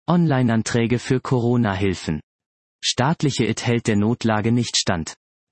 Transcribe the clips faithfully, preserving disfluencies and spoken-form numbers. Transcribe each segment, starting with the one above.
Online-Anträge für Corona-Hilfen. Staatliche I T hält der Notlage nicht stand.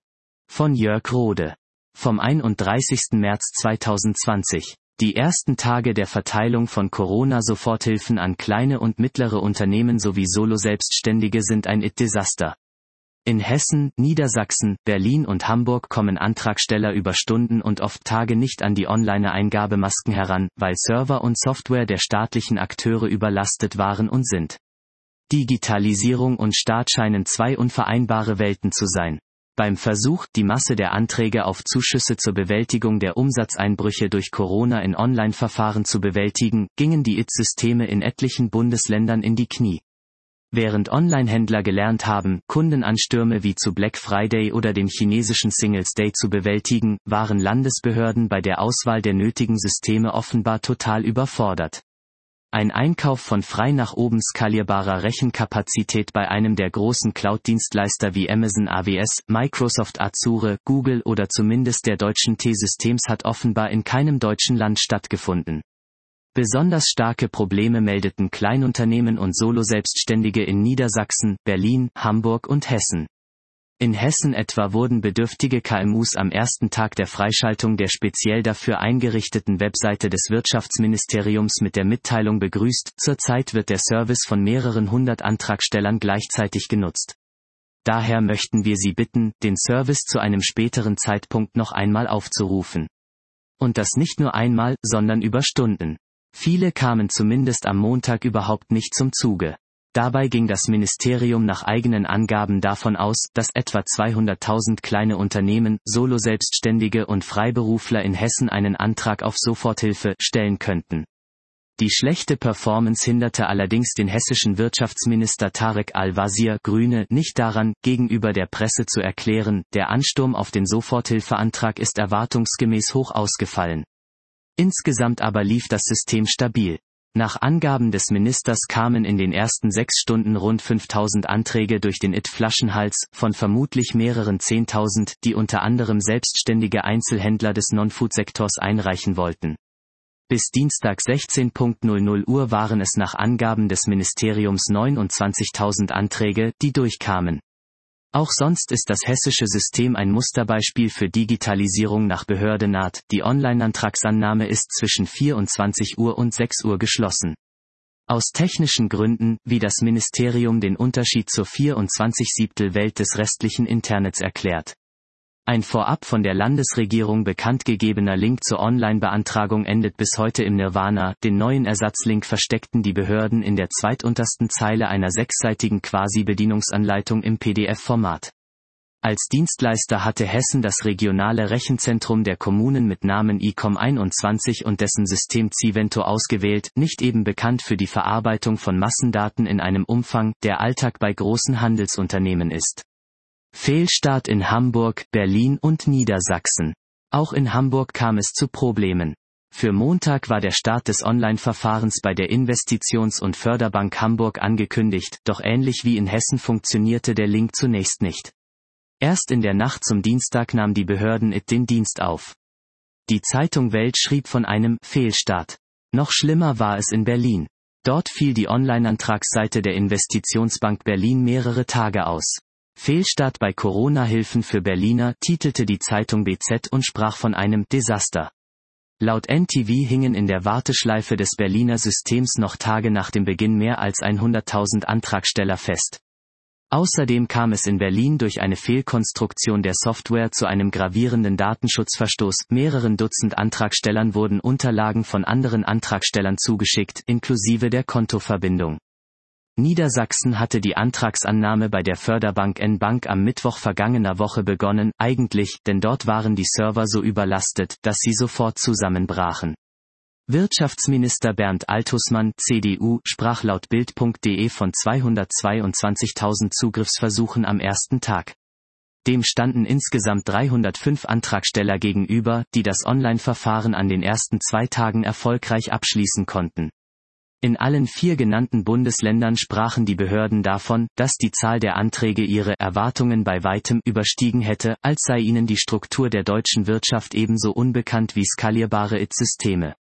Von Jörg Rode. Vom einunddreißigsten März zweitausendzwanzig. Die ersten Tage der Verteilung von Corona-Soforthilfen an kleine und mittlere Unternehmen sowie Solo-Selbstständige sind ein I T-Desaster. In Hessen, Niedersachsen, Berlin und Hamburg kommen Antragsteller über Stunden und oft Tage nicht an die Online-Eingabemasken heran, weil Server und Software der staatlichen Akteure überlastet waren und sind. Digitalisierung und Staat scheinen zwei unvereinbare Welten zu sein. Beim Versuch, die Masse der Anträge auf Zuschüsse zur Bewältigung der Umsatzeinbrüche durch Corona in Online-Verfahren zu bewältigen, gingen die I T-Systeme in etlichen Bundesländern in die Knie. Während Online-Händler gelernt haben, Kundenanstürme wie zu Black Friday oder dem chinesischen Singles Day zu bewältigen, waren Landesbehörden bei der Auswahl der nötigen Systeme offenbar total überfordert. Ein Einkauf von frei nach oben skalierbarer Rechenkapazität bei einem der großen Cloud-Dienstleister wie Amazon A W S, Microsoft Azure, Google oder zumindest der deutschen T-Systems hat offenbar in keinem deutschen Land stattgefunden. Besonders starke Probleme meldeten Kleinunternehmen und Solo-Selbstständige in Niedersachsen, Berlin, Hamburg und Hessen. In Hessen etwa wurden bedürftige K M Us am ersten Tag der Freischaltung der speziell dafür eingerichteten Webseite des Wirtschaftsministeriums mit der Mitteilung begrüßt, zurzeit wird der Service von mehreren hundert Antragstellern gleichzeitig genutzt. Daher möchten wir Sie bitten, den Service zu einem späteren Zeitpunkt noch einmal aufzurufen. Und das nicht nur einmal, sondern über Stunden. Viele kamen zumindest am Montag überhaupt nicht zum Zuge. Dabei ging das Ministerium nach eigenen Angaben davon aus, dass etwa zweihunderttausend kleine Unternehmen, Solo-Selbstständige und Freiberufler in Hessen einen Antrag auf Soforthilfe stellen könnten. Die schlechte Performance hinderte allerdings den hessischen Wirtschaftsminister Tarek Al-Wazir, Grüne, nicht daran, gegenüber der Presse zu erklären, der Ansturm auf den Soforthilfeantrag ist erwartungsgemäß hoch ausgefallen. Insgesamt aber lief das System stabil. Nach Angaben des Ministers kamen in den ersten sechs Stunden rund fünftausend Anträge durch den I T-Flaschenhals, von vermutlich mehreren Zehntausend, die unter anderem selbstständige Einzelhändler des Non-Food-Sektors einreichen wollten. Bis Dienstag sechzehn Uhr waren es nach Angaben des Ministeriums neunundzwanzigtausend Anträge, die durchkamen. Auch sonst ist das hessische System ein Musterbeispiel für Digitalisierung nach Behördenart, die Online-Antragsannahme ist zwischen vierundzwanzig Uhr und sechs Uhr geschlossen. Aus technischen Gründen, wie das Ministerium den Unterschied zur vierundzwanzig Siebtel Welt des restlichen Internets erklärt. Ein vorab von der Landesregierung bekannt gegebener Link zur Online-Beantragung endet bis heute im Nirvana, den neuen Ersatzlink versteckten die Behörden in der zweituntersten Zeile einer sechsseitigen Quasi-Bedienungsanleitung im P D F-Format. Als Dienstleister hatte Hessen das regionale Rechenzentrum der Kommunen mit Namen I C O M einundzwanzig und dessen System Civento ausgewählt, nicht eben bekannt für die Verarbeitung von Massendaten in einem Umfang, der Alltag bei großen Handelsunternehmen ist. Fehlstart in Hamburg, Berlin und Niedersachsen. Auch in Hamburg kam es zu Problemen. Für Montag war der Start des Online-Verfahrens bei der Investitions- und Förderbank Hamburg angekündigt, doch ähnlich wie in Hessen funktionierte der Link zunächst nicht. Erst in der Nacht zum Dienstag nahm die Behörden I T den Dienst auf. Die Zeitung Welt schrieb von einem Fehlstart. Noch schlimmer war es in Berlin. Dort fiel die Online-Antragsseite der Investitionsbank Berlin mehrere Tage aus. Fehlstart bei Corona-Hilfen für Berliner, titelte die Zeitung B Z und sprach von einem Desaster. Laut N T V hingen in der Warteschleife des Berliner Systems noch Tage nach dem Beginn mehr als hunderttausend Antragsteller fest. Außerdem kam es in Berlin durch eine Fehlkonstruktion der Software zu einem gravierenden Datenschutzverstoß. Mehreren Dutzend Antragstellern wurden Unterlagen von anderen Antragstellern zugeschickt, inklusive der Kontoverbindung. Niedersachsen hatte die Antragsannahme bei der Förderbank N-Bank am Mittwoch vergangener Woche begonnen, eigentlich, denn dort waren die Server so überlastet, dass sie sofort zusammenbrachen. Wirtschaftsminister Bernd Altusmann, C D U, sprach laut Bild punkt de von zweihundertzweiundzwanzigtausend Zugriffsversuchen am ersten Tag. Dem standen insgesamt dreihundertfünf Antragsteller gegenüber, die das Online-Verfahren an den ersten zwei Tagen erfolgreich abschließen konnten. In allen vier genannten Bundesländern sprachen die Behörden davon, dass die Zahl der Anträge ihre Erwartungen bei weitem überstiegen hätte, als sei ihnen die Struktur der deutschen Wirtschaft ebenso unbekannt wie skalierbare I T-Systeme.